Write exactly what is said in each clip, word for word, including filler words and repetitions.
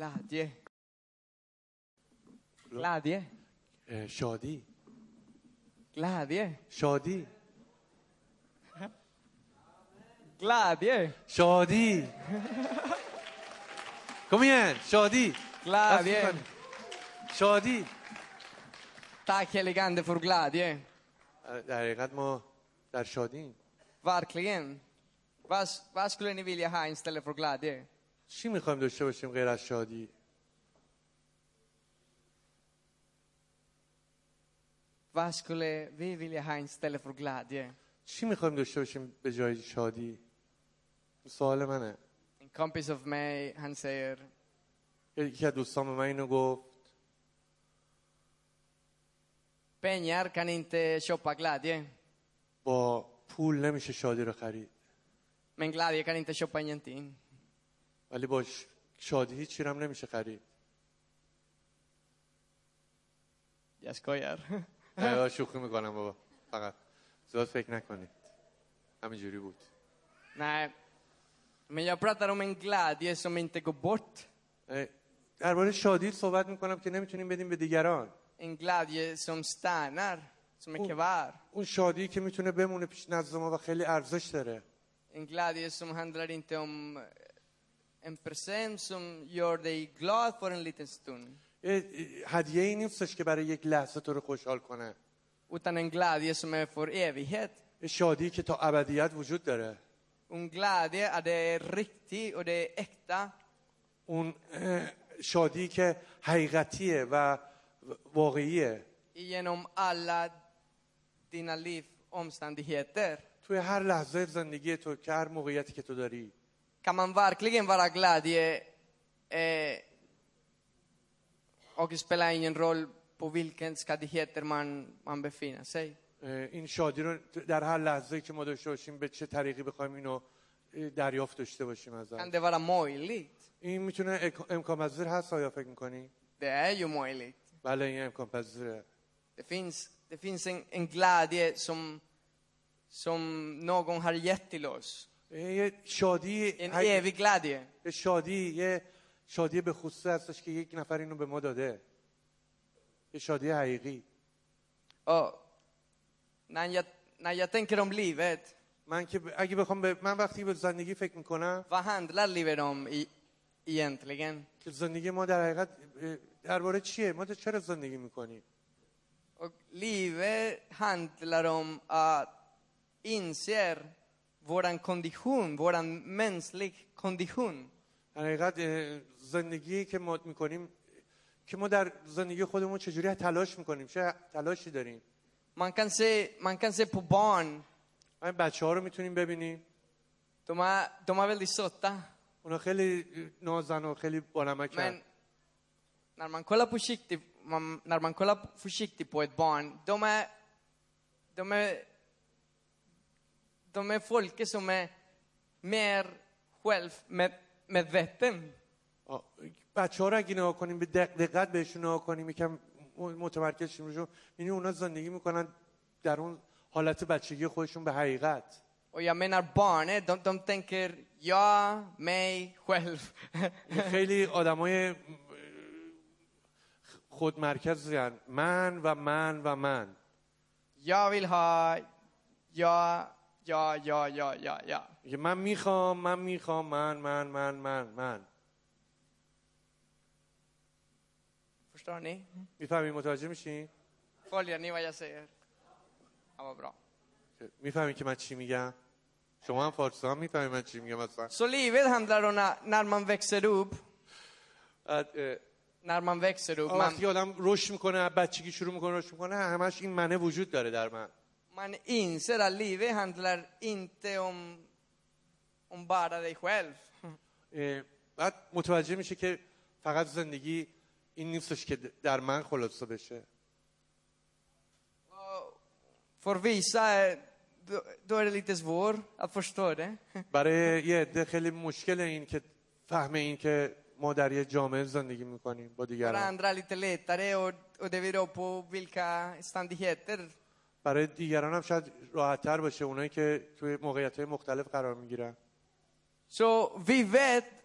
Glädje. Glädje. شادی. Glädje. شادی. Glädje. شادی. Kom igen, شادی. Glädje. شادی. Tack helige ande för glädje. در حقیقت ما در شادیم. Verkligen. Vad, vad skulle ni vilja ha istället för glädje? چی میخوایم داشته باشیم غیر از شادی؟ Vad skulle vi vilja ha istället för glädje? چی میخوایم داشته باشیم به جای شادی؟ سوال منه. En kompis av mig, han säger, یکی از دوستان به من اینو گفت. pengar kan inte köpa glädje. با پول نمیشه شادی رو خرید. Men glädje kan inte köpa ingenting. ولی با شادی هیچی هم نمیشه خرید. Jag skojar. نه شوخی میکنم بابا. فقط زیاد فکر نکنید. همینجوری بود. Nej, men jag pratar om en glädje som inte går bort. درباره شادی صحبت میکنم که نمیتونیم بدیم به دیگران. En glädje som stannar, som är kvar. اون شادی که میتونه بمونه پیش نزد ما و خیلی ارزش داره. En glädje som handlar inte om en present som gör dig glad för en liten stund. هدیه ای نیستش که برای یک لحظه تو رو خوشحال کنه. Utan en glädje som är för evighet. شادی که تا ابدیت وجود داره. En glädje är det riktigt och det är äkta. اون شادی که حقیقتیه و واقعیه. Genom alla dina liv omständigheter. توی هر لحظه زندگی تو که هر موقعیتی که تو داری. Kan man verkligen vara glädje eh, och spela ingen roll på vilken skadigheter man, man befinner sig. این شادی رو در هر لحظه‌ای که ما داشته باشیم به چه طریقی بخوایم اینو دریافت داشته باشیم ازش. Kan det vara möjligt? این میتونه امکان پذیر هست آیا فکر می‌کنی؟ Det är ju möjligt. بله این امکان پذیره. Det finns det finns en, en glädje som som någon har gett till oss. یه شادی En evig glädje. یه شادی یه شادی به خصوص هستش که یک نفر اینو به ما داده. یه شادی حقیقی. Och när jag när jag tänker om livet, من که اگه بخوام به من وقتی به زندگی فکر میکنم، vad handlar livet om i, egentligen? که زندگی ما در حقیقت درباره چیه؟ ما چرا زندگی میکنیم؟ Och livet handlar om att inse våran kondition, våran mänsklig kondition. در حقیقت زندگی که ما میکنیم که ما در زندگی خودمون چجوری تلاش میکنیم، چه تلاشی داریم. Man kan se man kan se på barn. این بچه‌ها رو میتونیم ببینیم. De är de är väldigt söta. اونا خیلی نازن و خیلی بانمکن. Men när man kollar på försiktigt man, när man kollar försiktigt på ett barn, de är de är de är folk som är mer själv med medveten. بچه‌ها رو اگه نگاه کنیم به دقت بهشون نگاه کنیم یکم متمرکز شیم روشون، یعنی اونا زندگی میکنن در اون حالت بچگی خودشون به حقیقت. Och jag menar barnen, de de tänker jag, mig, själv. خیلی آدمای خودمرکزن، من و من و من. Jag vill ha ja ja ja ja ja ja. من میخوام من میخوام من من من من من. Förstår ni? میفهمی متوجه میشین؟ Följer ni vad jag säger? Ja, vad bra. میفهمی که من چی میگم؟ شما هم فارسی هم میفهمی من چی میگم مثلا؟ Så livet handlar om när, när man växer upp. När man växer upp. Man, وقتی آدم رشد میکنه، بچگی شروع میکنه رشد میکنه، همش این منه وجود داره در من. man inser att livet handlar inte om om bara dig själv. بعد متوجه میشه که فقط زندگی این نیستش که در من خلاصه بشه. För vissa då, då är det lite svårt att förstå det. برای یه عده خیلی مشکل این که فهم این که ما در یه جامعه زندگی میکنیم با För دیگران. andra lite lättare och och det beror på vilka ständigheter. برای دیگران هم شاید راحت تر باشه، اونایی که توی موقعیت‌های مختلف قرار میگیرن. Så vi vet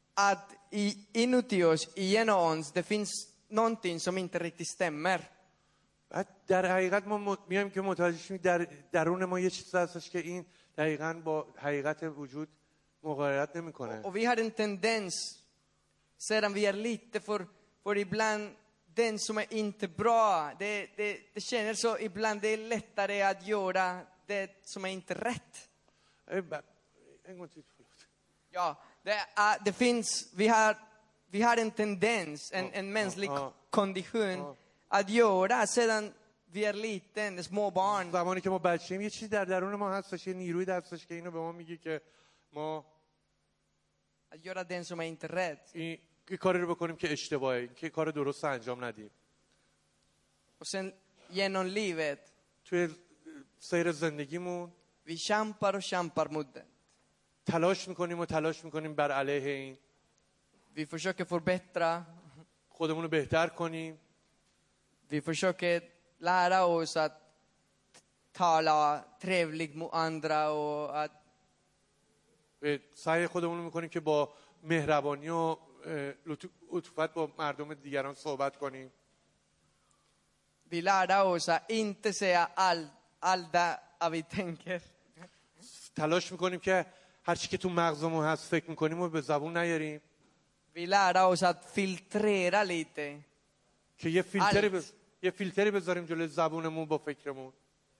att i, inuti oss, igenom oss, det finns någonting som inte riktigt stämmer. بعد در حقیقت ما م- میایم که متوجه شیم در درون ما یه چیز هستش که این دقیقاً با حقیقت وجود مغایرت نمیکنه. Och vi har en tendens, sedan vi är lite, för, för ibland den som är inte bra, det, det, det känner så ibland det är lättare att göra det som är inte rätt. En gång till, förlåt. Ja, det, är, det finns, vi har, vi har en tendens, en, Ja, en mänsklig ja, ja. kondition Ja. att göra sedan vi är liten, små barn. زمانی که ما بچه‌ایم یه چیزی در درون ما هستش، یه نیرویی هستش که اینو به ما میگه که ما Att göra den som är inte rätt. این این کاری رو بکنیم که اشتباهه، که کار درست انجام ندیم. Och sen genom livet, توی سیر زندگیمون vi kämpar och kämpar mot det. تلاش میکنیم و تلاش میکنیم بر علیه این، Vi försöker förbättra. خودمون رو بهتر کنیم. Vi försöker lära oss att tala trevligt mot andra och att به سعی خودمون رو میکنیم که با مهربانی و اه، لطف- لطفت با مردم دیگران صحبت کنیم. vi lär oss att inte säga allt, allt det vi tänker. تلاش میکنیم که هر چی که تو مغزمون هست فکر میکنیم و به زبون نیاریم. Vi lär oss att filtrera lite. که یه فیلتری Allt. ب... یه فیلتری بذاریم جلوی زبونمون با فکرمون.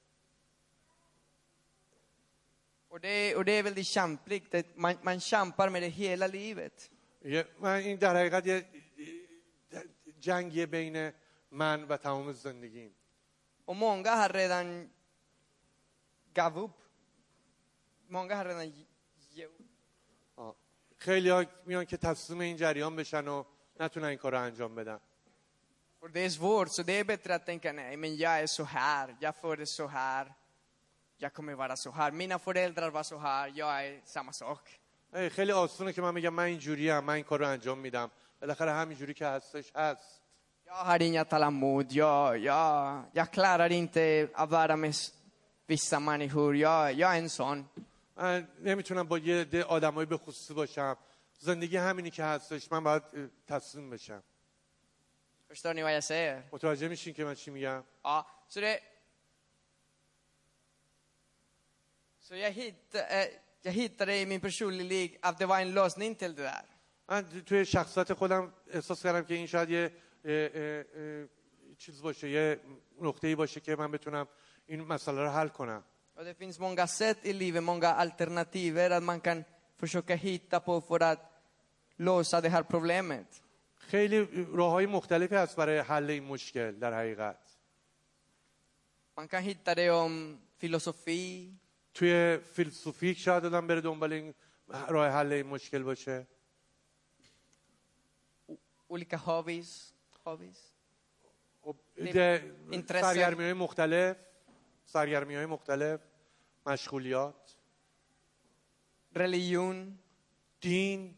Och det, och det är väldigt kämpligt. Det- Man, man kämpar med det hela livet. یه- من این در حقیقت یه جنگیه بین من و تمام زندگیم. Och många har redan gav upp. Många har redan ge- ge upp. آه. خیلی ها میان که تسلیم این جریان بشن و نتونن این کار رو انجام بدن. För det är svårt, så det är bättre att tänka nej, men jag är så här, jag får det så här, jag kommer vara så här, mina föräldrar var så här, jag är samma sak. ای، خیلی آسونه که من میگم من اینجوری ام، من این کار رو انجام میدم، بالاخره همینجوری که هستش هست. Jag har inga tålamod, jag, jag, jag klarar inte att vara med s- vissa människor, jag, jag är en sån. من نمیتونم با یه عده آدمایی به خصوصی باشم، زندگی همینی که هستش، من باید اه، تسلیم بشم. Förstår ni vad jag säger? متوجه میشین که من چی میگم؟ Ja, så det... Så jag hittade, eh, jag hittade i min personliga liv att det var en lösning till det där. من توی شخصیت خودم احساس کردم که این شاید یه اه، اه، اه، چیز باشه، یه نقطه‌ای باشه که من بتونم این مسئله رو حل کنم. Och det finns många sätt i livet, många alternativer att man kan försöka hitta på för att lösa det här problemet. خیلی راههای مختلفی هست برای حل این مشکل در حقیقت. Man kan hitta det om filosofi, توی فیلسوفی شاید آدم بره دنبال این راه حل این مشکل باشه. o- olika hobbies, hobbies. خب، این- ده- اینترست- سرگرمی‌های مختلف، سرگرمی‌های مختلف، مشغولیات، religion. دین.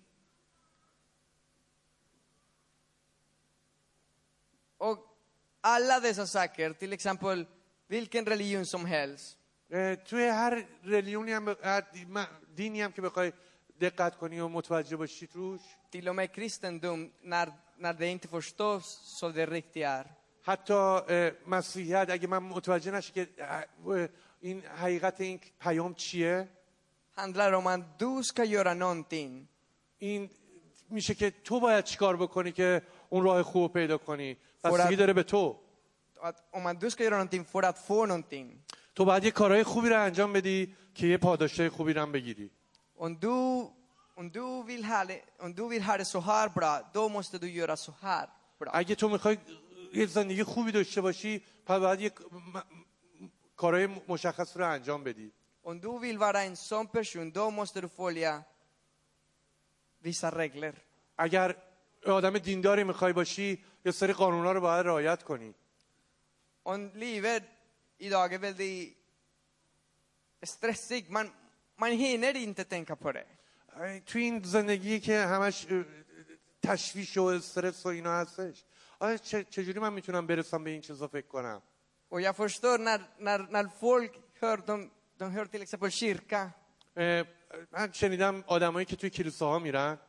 Och alla dessa saker, till exempel vilken religion som helst, اه، توی هر ریلیونی هم ب- هر دی- م- دینی هم که بخوای دقت کنی و متوجه باشی توش، till och med kristendom, när, när det inte förstås så det riktigt är. حتی اه، مسیحیت اگه من متوجه نشه که اه، این حقیقت این پیام چیه، Handlar om att du ska göra någonting. این میشه که تو باید چیکار بکنی که اون راه خوب رو پیدا کنی. بستگی فورا- داره به تو. Att, om att du ska göra någonting för att få någonting. تو باید یه کارهای خوبی رو انجام بدی که یه پاداشای خوبی رو هم بگیری. Om du, om du vill ha det, om du vill ha det så här bra, då måste du göra så här bra. اگه تو میخوای یه زندگی خوبی داشته باشی، پس باید یه م- م- کارهای مشخص رو انجام بدی. Om du vill vara en sån person, då måste du följa vissa regler. اگر آدم دینداری میخوای باشی، یه سری قانونا رو باید رعایت کنی. Om livet idag är väldigt stressigt, man, man hinner inte tänka på det. تو این زندگی که همش اه، تشویش و استرس و اینا هستش، آیا چه- چجوری من میتونم برسم به این چیزا فکر کنم؟ Och jag förstår när, när, när folk hör, de, de hör till exempel kyrka. اه، من شنیدم آدمایی که توی کلیساها میرن،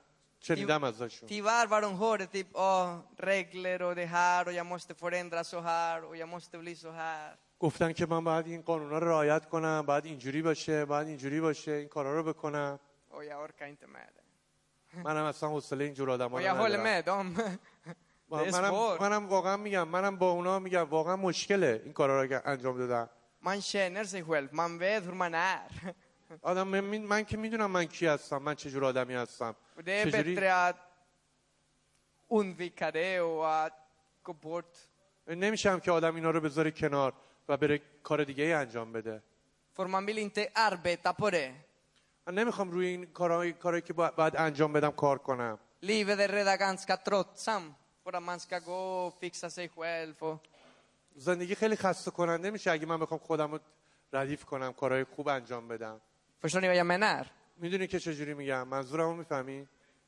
شنیدم ازشون. Tyvärr vad de hörde typ åh, regler och det här och jag måste förändra så här och jag måste bli så här. گفتن که من باید این قانونا رو رعایت کنم، باید اینجوری باشه، باید اینجوری باشه، این کارا رو بکنم. Och jag orkar inte med det. منم اصلا حوصله اینجور آدما Och رو jag håller ندارم. med dem. Det är منم svårt. منم واقعا میگم، منم با اونا میگم واقعا مشکله این کارا رو که انجام دادن. Man känner sig själv, man vet hur man är. آدم من, من که میدونم من کی هستم، من چه جور آدمی هستم. Och det är چجوری bättre att undvika det och att gå bort. نمیشم که آدم اینا رو بذاره کنار و بره کار دیگه ای انجام بده. För man vill inte arbeta på det. من نمیخوام روی این کارهای کاری که با- باید انجام بدم کار کنم. Livet är redan ganska tröttsamt för att man ska gå och fixa sig själv. Och زندگی خیلی خسته کننده میشه اگه من بخوام خودم رو ردیف کنم، کارهای خوب انجام بدم. förstår ni vad jag menar? میدونی که چجوری میگم؟ منظورمو میفهمی؟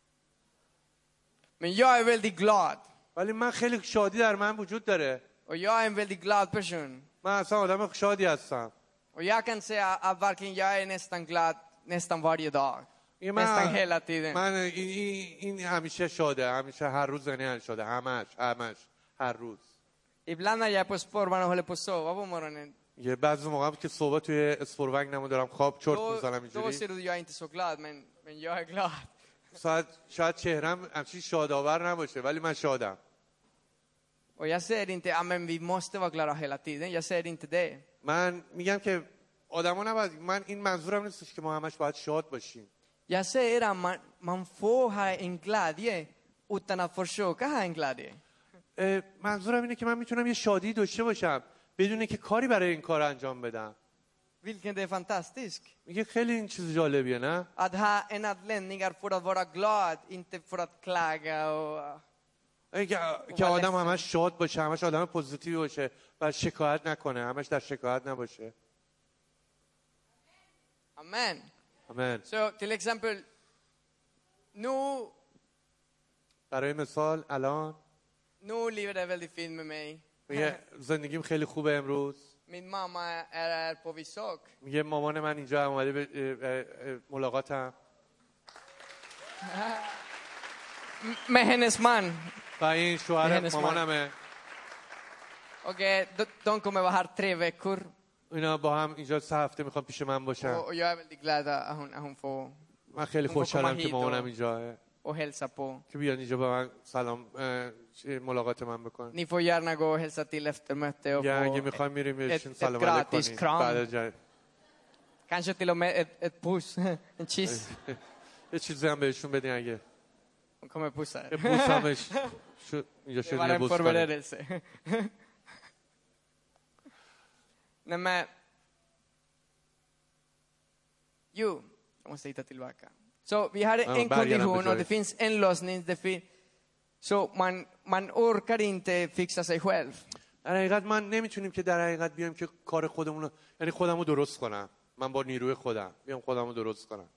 Men jag är väldigt glad. ولی من خیلی شادی در من وجود داره. Och jag är en väldigt glad person. من اصلا آدم شادی هستم. Och jag kan säga att varken jag är nästan glad nästan varje dag. این Nästan من hela tiden. من این, این, این همیشه شاده، همیشه هر روز زنی شاده، همش همش هر روز. Ibland när jag är på spårvagn och håller på att sova på morgonen. یه بعضی موقع که صبح توی اسپورونگ دارم خواب چرت Då, میزنم då اینجوری. ser du jag är inte så glad, men, men jag är glad. شاید شاید چهرم همچین شادآور نباشه ولی من شادم. Och jag säger inte att men vi måste vara glada hela tiden. Jag säger inte det. من میگم که آدما نباید، من این منظورم نیستش که ما همش باید شاد باشیم. Jag säger att man, man får ha en glädje utan att försöka ha en glädje. اه، منظورم اینه که من میتونم یه شادی داشته باشم بدون که کاری برای این کار انجام بدم. Vilken det är fantastiskt. میگه خیلی این چیز جالبیه نه؟ Att ha en anledning för att vara glad, inte för att klaga. Och, اه، که که آدم همش شاد باشه، همش آدم پوزیتیو باشه و شکایت نکنه، همش در شکایت نباشه. amen. آمین. Så till exempel, nu, برای مثال الان nu livet är väldigt fint med mig. میگه زندگیم خیلی خوبه امروز. Min mamma är här på besök. میگه مامان من اینجا اومده به اه، اه، اه، ملاقاتم. Med hennes man. و این شوهر hennes man. مامانمه. Och eh, de, de kommer vara här tre veckor. اینا با هم اینجا سه هفته میخوام پیش من Och, باشن. och jag är väldigt glad att hon, att hon får من خیلی hon får خوشحالم komma که hit مامانم och, اینجاه och hälsa på. که بیان اینجا به من سلام اه، چه- ملاقات من بکنن. Ni får gärna gå och hälsa till efter mötet och یا اگه få میخوایم میریم ett, بهشون ett سلام علیک gratis کنیم. kram. بعد از جای- Kanske till och med ett, ett puss, en kyss. یه چیزی هم بهشون بدین اگه Hon kommer pussa یه er. بوس هم بهش شو- اینجا Det شد var یه en بوس کنیم. förberedelse. Nej men... Jo, jag måste hitta tillbaka. Så vi har Ja, en bergen har kondition och det bedragit. finns en lösning. Det fin- så man, man orkar inte fixa sig själv. در حقیقت من نمیتونیم که در حقیقت بیام که کار خودمون رو، یعنی خودم رو درست کنم. من با نیروی خودم بیام خودم رو درست کنم.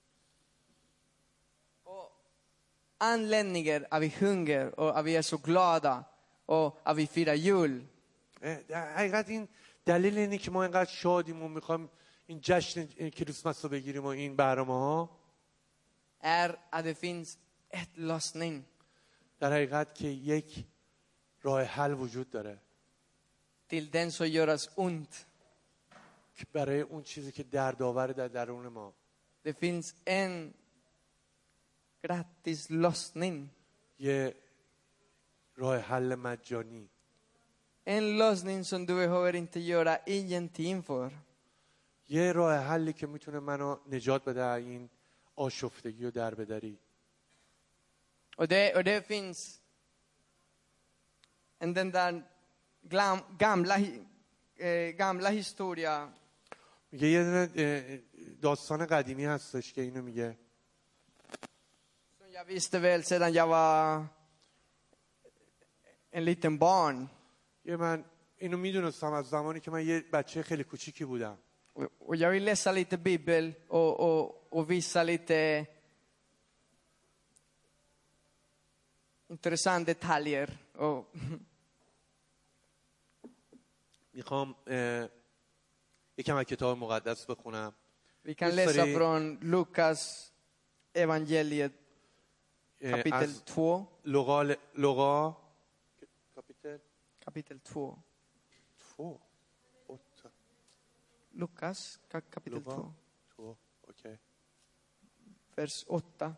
Och anledningen att vi hunger och att vi är så glada och att vi firar jul. اه، در حقیقت این دلیل اینه که ما اینقدر شادیم و میخوام این جشن کریسمس رو بگیریم و این برنامه ها، Är att det finns ett lösning. در حقیقت که یک راه حل وجود داره Till den som göras ont. که برای اون چیزی که دردآور در درون ما. Det finns en gratis lösning. یه راه حل مجانی. En lösning som du behöver inte göra ingenting för. یه راه حلی که میتونه منو نجات bede از این آشفتگی و دربدری. Och det, och det finns en den där glam, gamla, hi- eh, gamla historia میگه یه دونه اه، داستان قدیمی هستش که اینو میگه. som jag visste väl sedan jag var en liten barn. یه من اینو میدونستم از زمانی که من یه بچه خیلی کوچیکی بودم. Och, och jag vill läsa lite bibel och, och, och visa lite intressanta detaljer. Och, میخوام اه، یکم از کتاب مقدس بخونم. vi kan Just läsa det. från Lukas evangeliet اه، kapitel از två. لوقا لوقا کاپیتل Kapitel två. två åtta Lukas ka- kapitel لوقا två. två okej. Vers åtta.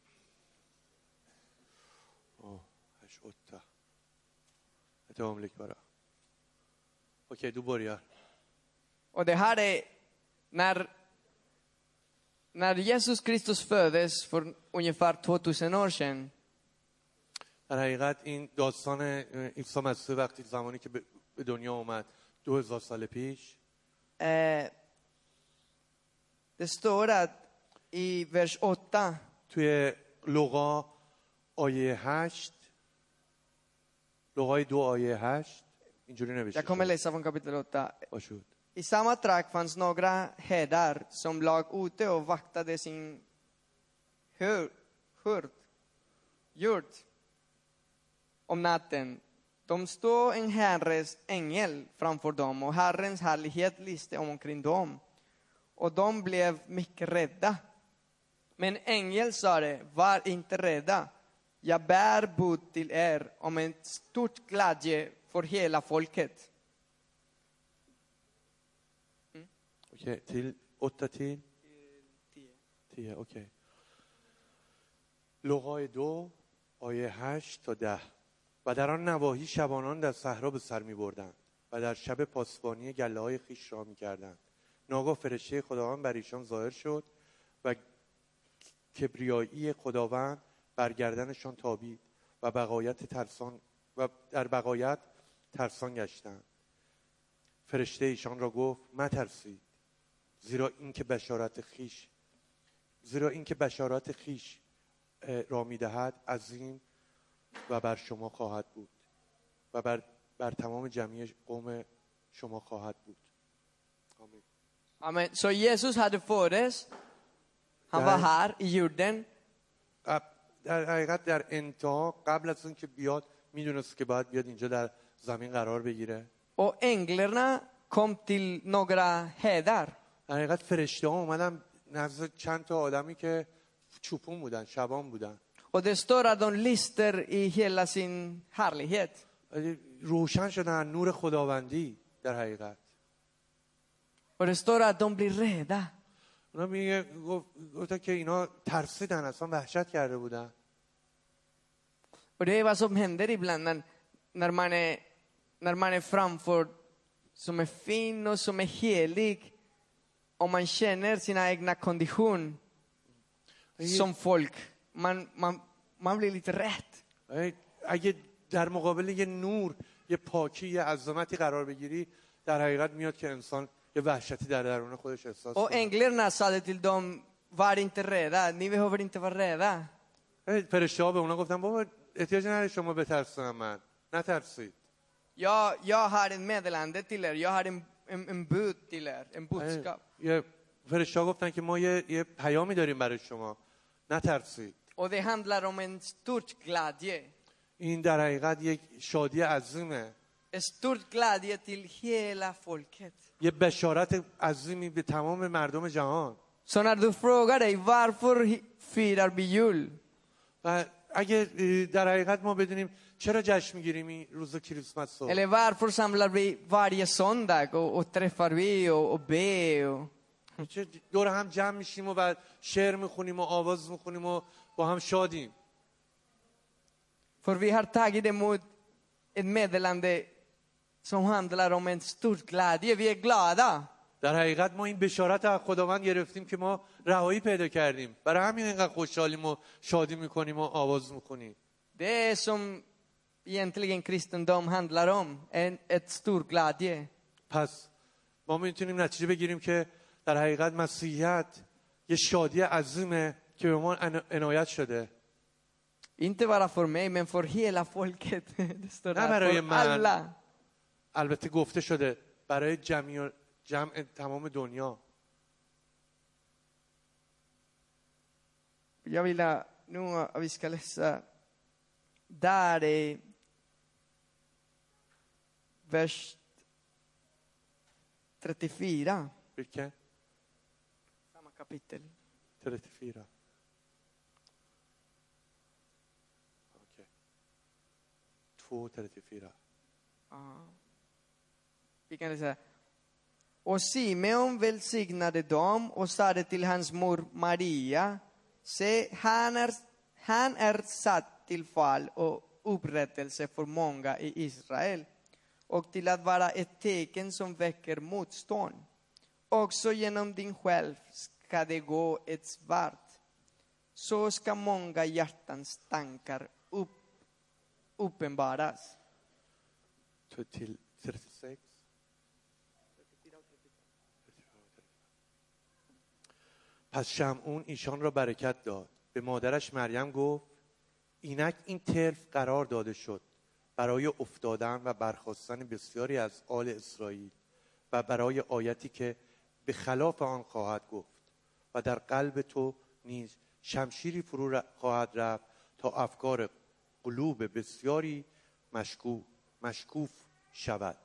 åh هشت åtta ett ögonblick bara. Okej, du börjar. Och det här är när, när Jesus Kristus föddes för ungefär tvåtusen år sedan. در حقیقت این داستان اه، عیسی مسیح وقتی زمانی که به به دنیا اومد دو هزار سال پیش Eh, det står att i vers åtta. توی لوقا آیه هشت لوقای دو آیه هشت اینجوری نوشته Jag kommer شده. läsa från kapitel åtta. باشد. I samma trakt fanns några herdar som lag ute och vaktade sin hur- hurd, jord om natten. De stod en Herrens ängel framför dem och Herrens härlighet lyste omkring dem. Och de blev mycket rädda. Men ängeln sa det, var inte rädda. Jag bär bud till er om en stort glädje för hela folket. okej, till åtta till tio okej. لوقای دو آیه هشت تا ده. و در آن نواحی شبانان در صحرا به سر می بردند و در شب پاسبانی گله های خیش را می کردند. ناگاه فرشته خداوند بر ایشان ظاهر شد و کبریایی خداوند بر گردنشان تابید و بقایت ترسان و در بقایت ترسان گشتند. فرشته ایشان را گفت مترسید، زیرا اینکه بشارت خیش زیرا اینکه بشارت خیش اه، را می‌دهد عظیم و بر شما خواهد بود و بر بر تمام جمعی قوم شما خواهد بود. آمین. Amen. Så Jesus hade föddes. Han var här i jorden. قبل- در حقیقت در انتها قبل از اینکه بیاد میدونست که باید بیاد اینجا در زمین قرار بگیره. Och änglarna kom till några herdar. در حقیقت فرشته ها اومدن نزد چند تا آدمی که چوپون بودن، شبان بودن. Och det står att de lyster i hela sin härlighet. ولی روشن شدن نور خداوندی در حقیقت. Och det står att de blir rädda. اونا میگه گفت- گفتن که اینا ترسیدن، اصلا وحشت کرده بودن. Och det är vad som händer ibland när, när, man, är, när man är framför som är fin och som är helig. Och man känner sina egna kondition som folk. Man, man, man blir lite rädd. ای- اگه در مقابل یه نور، یه پاکی، یه عظمتی قرار بگیری، در حقیقت میاد که انسان یه وحشتی در درون خودش احساس Och کنه. änglarna sade till dem, var inte rädda, ni behöver inte vara rädda. ای، فرشته ها به اونا گفتن بابا احتیاج نداره شما بترسن، من نترسید. Jag, jag har en meddelande till er, jag har en, en, en bud till er, en budskap. یه فرشته ها گفتن که ما یه, یه پیامی داریم برای شما، نترسید. Och det handlar om en stort glädje. این در حقیقت یک شادی عظیمه، En stort glädje till hela folket. یه بشارت عظیمی به تمام مردم جهان. Så när du frågar dig, varför hi- firar vi jul? و اگه اه، در حقیقت ما بدونیم چرا جشن میگیریم این روز کریسمس رو، Eller varför samlar vi varje söndag och, och träffar vi och, och be? Och... چه دور هم جمع میشیم و بعد شعر میخونیم و آواز میخونیم و با هم شادیم. För vi har tagit emot ett meddelande som handlar om en stor glädje. Vi är glada. در حقیقت ما این بشارت از خداوند گرفتیم که ما رهایی پیدا کردیم، برای همین اینقدر خوشحالیم و شادی میکنیم و آواز میخونیم. Det är som egentligen kristendom handlar om. En, ett stor glädje. پس ما میتونیم نتیجه بگیریم که در حقیقت مسیحیت یه شادی عظیمه که به ما عنا- عنایت شده. Inte bara för mig, men för hela folket. Det står Nej, men det är där, ju för man- alla. البته گفته شده برای جمعی جمع تمام دنیا. Jag vill att nu att vi ska läsa där i vers trettiofyra. Vilken? Samma kapitel. trettiofyra. trettiotvå trettiofyra. Vi kan säga. Och Simeon välsignade dem och sade till hans mor Maria: se, han är, han är satt till fall och upprättelse för många i Israel och till att vara ett tecken som väcker motstånd. Också genom din själv ska det gå ett svärd. Så ska många hjärtans tankar upp, uppenbaras. Till trettiosex. پس شمعون ایشان را برکت داد. به مادرش مریم گفت اینک این طرف قرار داده شد برای افتادن و برخاستن بسیاری از آل اسرائیل و برای آیتی که به خلاف آن خواهد گفت و در قلب تو نیز شمشیری فرو خواهد رفت تا افکار قلوب بسیاری مشکوف مشکوف شود.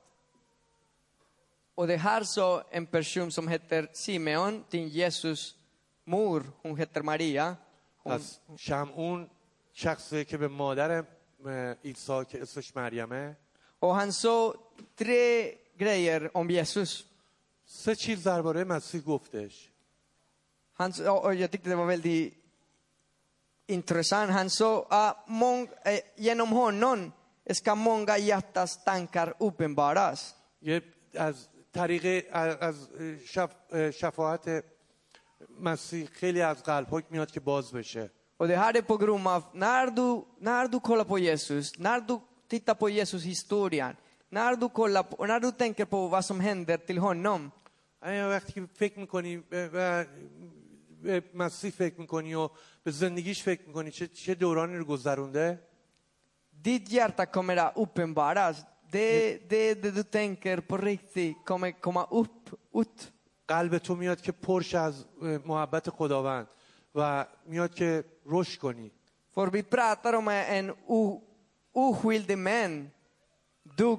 Och det här så en person som heter Simeon, din Jesus mor, hon heter Maria. Hon, پس شمعون شخصی که به مادر عیسی که اسمش مریمه och han sa tre grejer om Jesus. سه چیز درباره مسیح گفتش. Han, och jag tyckte det var väldigt intressant. Han sa att mång, eh, genom honom ska många hjärtas tankar uppenbaras. یه از طریق از شف... شفاعت مسیح خیلی از قلب‌ها میاد که باز بشه. Och det här är på grund av när du, när du kollar på Jesus, när du tittar på Jesus historien, när du kollar på, när du tänker på vad som händer till honom. وقتی که فکر می‌کنی و به مسیح فکر می‌کنی و به زندگیش فکر می‌کنی چه چه دورانی رو گذرونده، ditt hjärta kommer att uppenbaras. Det, det, det du tänker på riktigt kommer komma upp, ut. قلب تو میاد که پرش از محبت خداوند و میاد که رشد کنی. För vi pratar om en oskyldig man dog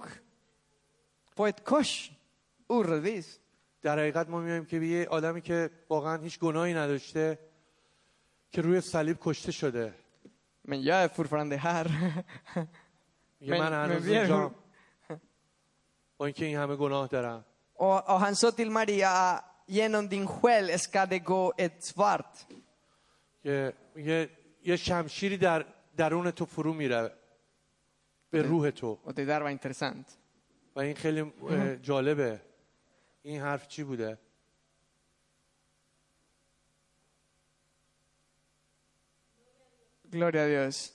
på ett kors orättvis. در حقیقت ما میایم که یه آدمی که واقعا هیچ گناهی نداشته که روی صلیب کشته شده. Men jag är fortfarande här. میگه من هنوز اینجام با اینکه این همه گناه دارم. Och, och han sa till Maria, genom din själ ska det gå ett svart. یه یه یه شمشیری در درون تو فرو میره به روح تو. Och det där var intressant. و این خیلی جالبه. این حرف چی بوده؟ Gloria a Dios.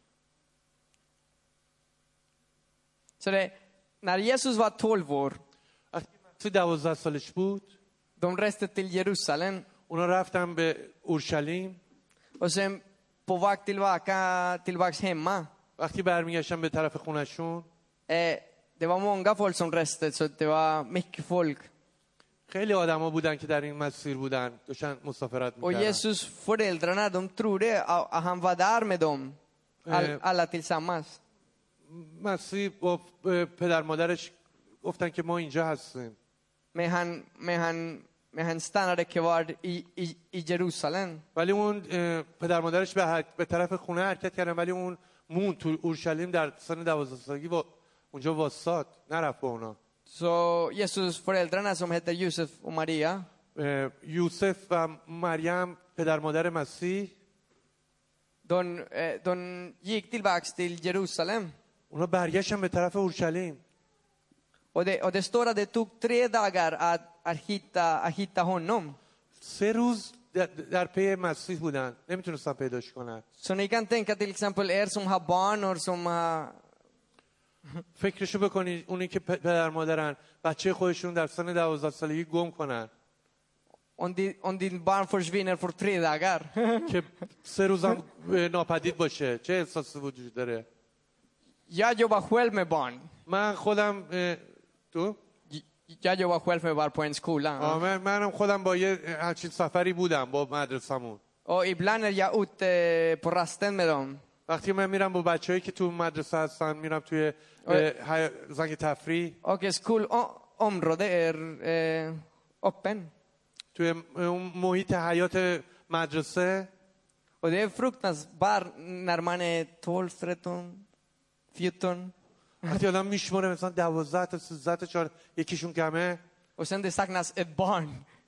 Så det, när Jesus var tolv år, وقتی دوازده سالش بود، de reste till Jerusalem. اونا رفتن به اورشلیم. Och sen på väg tillbaka, tillbaks hemma. وقتی برمیگشتن به طرف خونشون، Eh, det var många folk som reste, så det var mycket folk. خیلی آدما بودن که در این مسیر بودن، داشتن مسافرت Och می‌کردن. Jesus föräldrarna, de trodde att han var där med dem. All, alla tillsammans. مسیح با پدر مادرش گفتن که ما اینجا هستیم. Men han, men han, men han stannade kvar i, i, i Jerusalem. ولی اون پدر مادرش به, به طرف خونه حرکت کردن، ولی اون مون تو اورشلیم در سن دوازده سالگی و اونجا واساد، نرفت با اونا. Så Jesus föräldrarna som heter Josef och Maria, یوسف و مریم پدر مادر مسیح، de, de gick tillbaks till Jerusalem. اونا برگشتن به طرف اورشلیم. Och det, och det står att det tog tre dagar att, att, hitta, att hitta honom. سه روز در, در پی مسیح بودن، نمیتونستن پیداش کنن. Så ni kan tänka till exempel er som har barn och som har... فکرشو بکنید اونی که پدر مادرن بچه خودشون در سن دوازده سالگی گم کنن. Om, di, om din barn försvinner för tre dagar. که سه روزم ناپدید باشه، چه احساسی وجود داره؟ Jag jobbar själv med barn. من خودم تو؟ Jag jobbar själv med barn på en skola. آه من منم خودم با یه همچین سفری بودم با مدرسمون. Och ibland är jag ute på rasten med dem. وقتی من میرم با بچه‌ای که تو مدرسه هستن، میرم توی زنگ تفریح. Och skolområdet är eh, öppen. توی اون محیط حیات مدرسه. Och det är fruktansvärt när man är tolv, tretton, fjorton. وقتی آدم میشماره مثلا دوازده تا سیزده تا چهار یکیشون کمه Och sen det saknas ett barn.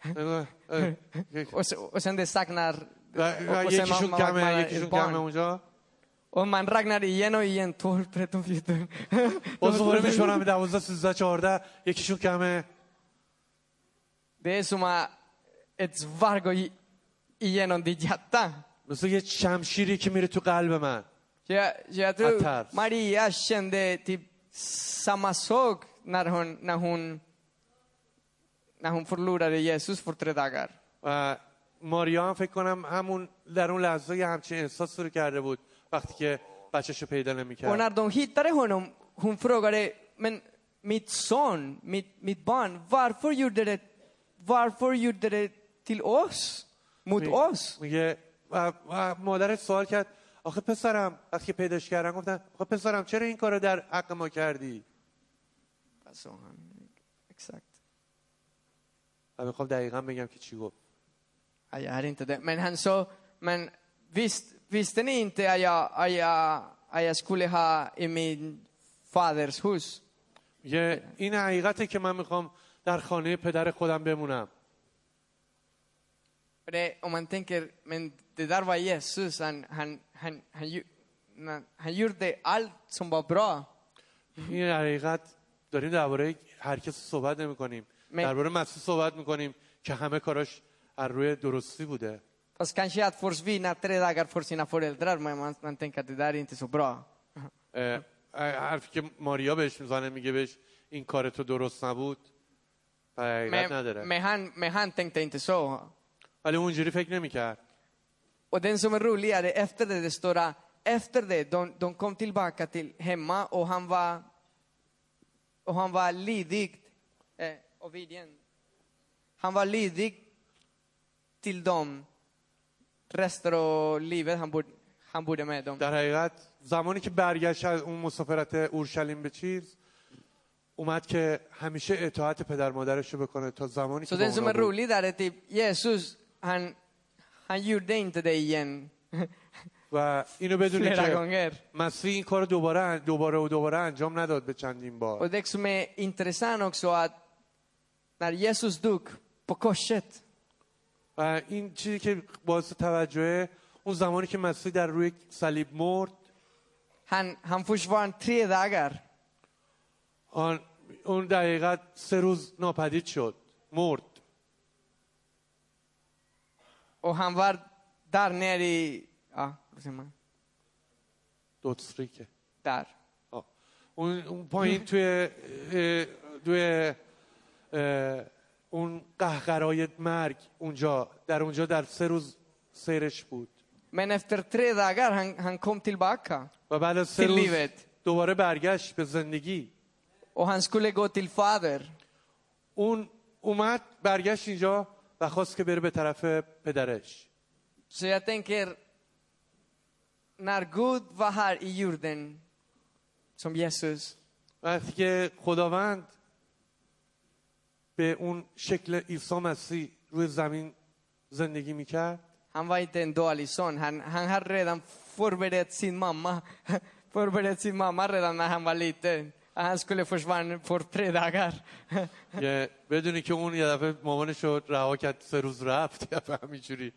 Och, så, och sen det saknar... و یکیشون کمه یکیشون کمه اونجا Och man räknar igen och igen. tolv, tretton, fjorton. باز دوباره میشمارم دوازده سیزده چهارده یکیشون کمه. Det är som ett svar går igenom ditt hjärta. مثل یه شمشیری که میره تو قلب من. Jag, jag tror Maria kände typ samma sak när hon, när hon, när hon förlorade Jesus för tre dagar. و ماریا هم فکر کنم همون در اون لحظه یه همچین احساس رو کرده بود وقتی که بچه‌شو پیدا نمی‌کرد. Och när de hittade honom, hon frågade, men mitt son, mitt, mitt barn, varför gjorde det, varför gjorde det till oss, mot oss? میگه و, و مادرش سوال کرد آخه پسرم وقتی پیداش کردن گفتن آخه پسرم چرا این کارو در حق ما کردی؟ Alltså, han, exakt. من میخوام دقیقاً بگم که چی گفت. Jag är inte det. Men han sa, men visst, visste ni inte att jag, att jag, att jag skulle ha i min faders hus? میگه این حقیقته که من میخوام در خانه پدر خودم بمونم. Det, om man tänker, men det där var Jesus, han, han, han, han, han gjorde allt som var bra. این حقیقت داریم درباره هر کسی صحبت نمی‌کنیم. درباره مسیح صحبت می‌کنیم که همه کاراش از روی درستی بوده. Fast kanske att försvinna tre dagar för sina föräldrar, men man, man tänker att det där är inte så bra. حرفی که ماریا بهش میزنه میگه بهش این کار تو درست نبود. حقیقت نداره. Men han, men han tänkte inte så. ولی اونجوری فکر نمی‌کرد. Och den som är roligare, efter det, det står att efter det, de, de kom tillbaka till hemma och han var, och han var lydig, eh, obedient. Han var lydig till dem resten av livet han bodde, han bodde med dem. در حقیقت زمانی که برگشت از اون مسافرت اورشلیم به چیز اومد که همیشه اطاعت پدر مادرش رو بکنه تا زمانی که Så den som är rolig där är typ Jesus, han, han gjorde inte det igen. و اینو بدونید Flera که gånger. مسیح این کار دوباره دوباره و دوباره انجام نداد به چندین بار. Och det som är intressant också att när Jesus dog på korset, و این چیزی که باعث توجهه اون زمانی که مسیح در روی صلیب مرد han, han försvann tre dagar. آن اون دقیقاً سه روز ناپدید شد مرد. Och han var där nere i, ja, vad säger man? دوتسریکه. Där. اون اون پایین توی توی اون قهقرای مرگ اونجا در اونجا در سه روز سیرش بود. Men efter tre dagar han, han kom tillbaka و بعد از سه till روز livet. دوباره برگشت به زندگی. Och han skulle gå till fader. اون اومد برگشت اینجا و خواست که بره به طرف پدرش. Så jag tänker, när Gud var här i jorden som Jesus, وقتی که خداوند به اون شکل عیسی مسیح روی زمین زندگی میکرد han var inte en dålig son. Han, han hade redan förberett sin mamma. förberett sin mamma redan när han var liten. Han skulle försvinna för tre dagar. یه بدونی که اون یه دفعه مامانش رو رها کرد سه روز رفت یه دفعه همینجوری.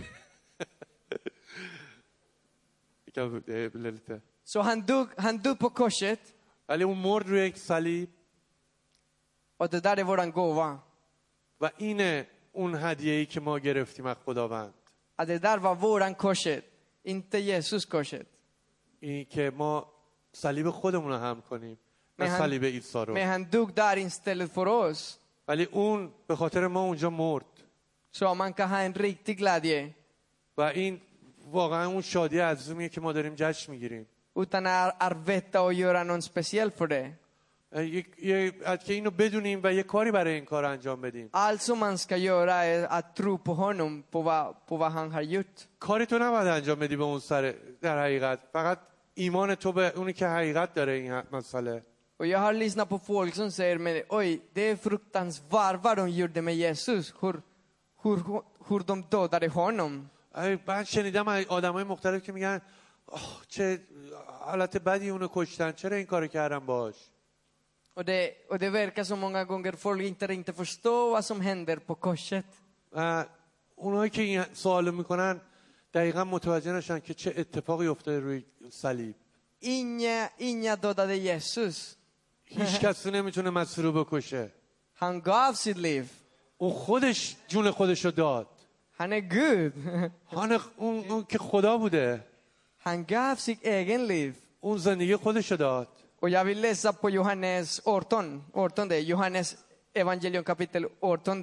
Så han dog, han dog på korset. ولی اون مرد روی یک صلیب. Och det där är våran gåva. و اینه اون هدیه‌ای که ما گرفتیم از خداوند. Att det där var våran korset, inte Jesus korset. این که ما صلیب خودمون رو هم کنیم نه صلیب عیسی رو. Men han dog där istället för oss. ولی اون به خاطر ما اونجا مرد. Så man kan ha en riktig glädje. و این واقعا اون شادی عظیمیه که ما داریم جشن میگیریم. Utan att arbeta och göra någon speciell för det. که اینو بدونیم و یه کاری برای این کار انجام بدیم. Allt som man ska göra är att tro på honom, på vad, på vad han har gjort. کاری تو نباید انجام بدی به اون سر در حقیقت. فقط ایمان تو به اونی که حقیقت داره این مسئله. Och jag har lyssnat på folk som säger med oj, det är fruktansvärt vad de gjorde med Jesus. Hur, hur, hur de dödade honom. من شنیدم آدمای مختلف که میگن آه، چه حالت بدی اونو کشتن، چرا این کارو کردن باش. Och det, och det verkar som många gånger folk inte, inte förstår vad som händer på korset. و اونایی که این سوالو میکنن دقیقا متوجه نشن که چه اتفاقی افتاده روی صلیب. Inga, inga dödade Jesus. هیچ کسی نمیتونه مسیح رو بکشه. Han gav sitt liv. اون خودش جون خودش رو داد. Han är Gud. han اون, اون که خدا بوده. Han gav sitt egen liv. اون زندگی خودش رو داد. Och jag vill läsa på Johannes arton, arton, Johannes evangelium kapitel arton.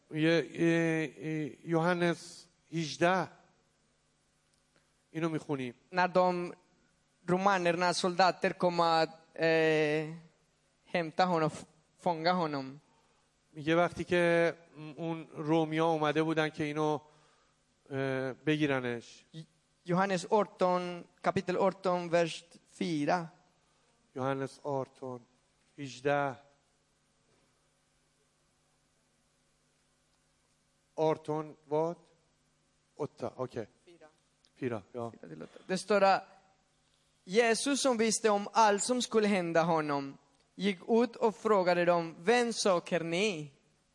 یوحنس هجده اینو میخونیم. När de romanerna soldater kom att eh, hämta honom, fånga honom. میگه وقتی که اون رومیا اومده بودن که اینو بگیرنش. Johannes arton, kapitel arton, vers fyra. یوحنس arton, هجده. arton vad? åtta, okej. Fyra, ja. Det står att Jesus som visste om allt som skulle hända honom gick ut och frågade dem, vem söker ni?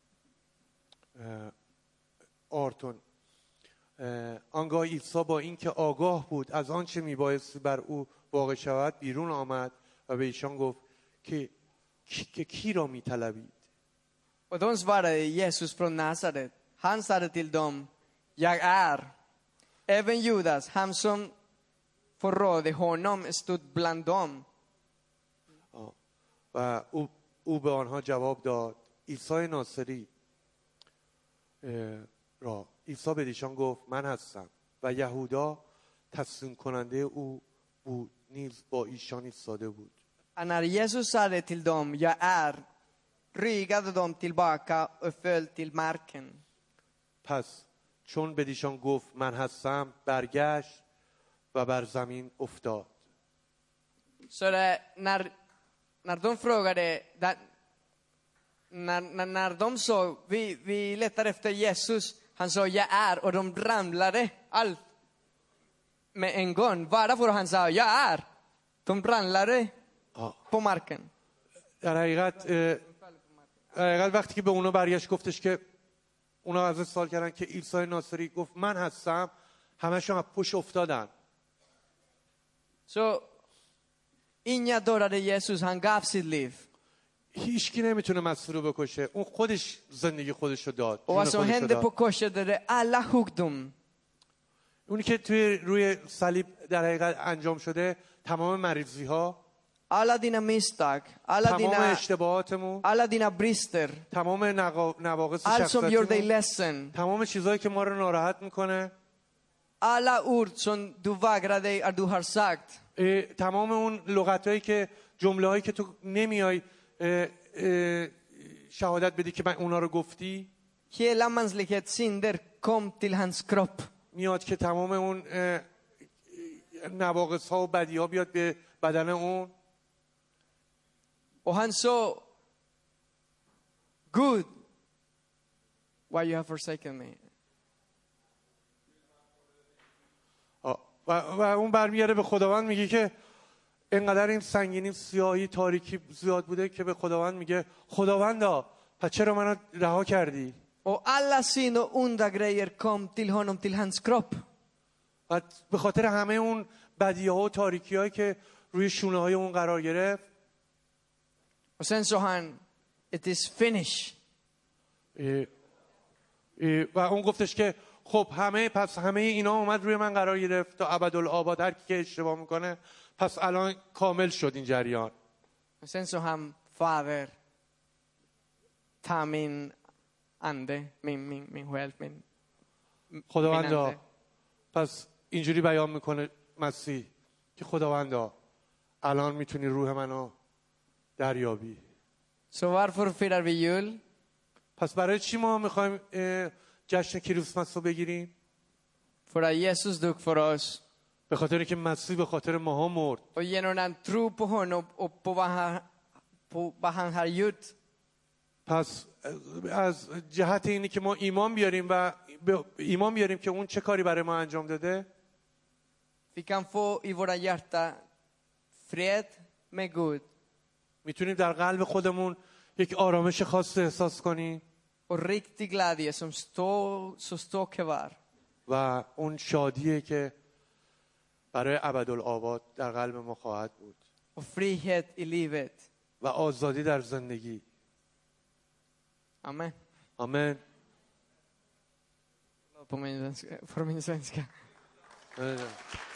arton. آنگاه عیسی با اینکه آگاه بود از آنچه میبایستی بر او واقع شود بیرون آمد و به ایشان گفت که که کی را میطلبید. Och de svarade Jesus från Nasaret. Han sade till dem, jag är. Även Judas, han som förrådde honom, stod bland dem. و او, او به آنها جواب داد عیسی ناصری را. عیسی به ایشان گفت من هستم و یهودا تسلیم کننده او بود نیز با ایشان ایستاده بود. När Jesus sade till dem, jag är, rygade de tillbaka och föll till marken. پس چون به ایشان گفت من هستم برگشت و بر زمین افتاد. Så det, när, när de frågade, där, när, när, när de sa, vi, vi letar efter Jesus, han sa, jag är, och de ramlade allt med en gång. Bara för han sa, jag är. De ramlade آه. på marken. در حقیقت در حقیقت وقتی که به اونا برگشت گفتش که اونا ازش سوال کردن که عیسی ناصری گفت من هستم، همشون از پشت افتادن. Så inga dödade Jesus, han gav sitt liv. هیچکی نمیتونه مسیح رو بکشه. اون خودش زندگی خودش رو داد. Och vad som hände på korset är alla sjukdom. اونی که توی روی صلیب در حقیقت انجام شده تمام مریضی ها، alla dina misstag, alla تمام dina, اشتباهاتمون، alla dina brister, تمام نقا- نواقص allt som gör dig شخصیتمون، ledsen, تمام چیزایی که ما رو ناراحت میکنه، alla ord som du vägrar dig att du har sagt. اه، تمام اون لغتایی که جمله هایی که تو نمیای اه، اه، شهادت بدی که من اونا رو گفتی، Hela mänsklighetens synder kom till hans kropp. میاد که تمام اون اه، نواقص ها و بدی ها بیاد به بدن اون. Och han sa, Gud, why you have forsaken me? آه، و, و اون برمیگرده به خداوند میگه که اینقدر این سنگینی سیاهی تاریکی زیاد بوده که به خداوند میگه خداوندا پس چرا منو رها کردی؟ Och alla syn och onda grejer kom till honom, till hans kropp. و به خاطر همه اون بدیها و تاریکی هایی که روی شونه های اون قرار گرفت. Och sen sa han, it is finished. اه، اه، و اون گفتش که خب همه پس همه اینا اومد روی من قرار گرفت تا ابدالآباد، هر کی که اشتباه میکنه پس الان کامل شد این جریان. Och sen sa han, Fader, ta min ande, min, min, min själ, min, min خداوندا ande. پس اینجوری بیان میکنه مسیح که خداوندا الان میتونی روح منو دریابی. Så varför firar vi jul? پس برای چی ما میخوایم جشن کریسمس رو بگیریم؟ För att Jesus dog för oss. به خاطر که مسیح به خاطر ماها مرد. Och genom att tro på honom och på vad han, på vad han har gjort. پس از جهت اینی که ما ایمان بیاریم و ایمان بیاریم که اون چه کاری برای ما انجام داده، Vi kan få i våra hjärta fred med Gud. میتونیم در قلب خودمون یک آرامش خاص احساس کنیم Och riktig glädje som står, så står kvar. و اون شادیه که برای ابدالآباد در قلب ما خواهد بود Och frihet i livet. و آزادی در زندگی. Amen. آمین. På min svenska, på min svenska. آمین.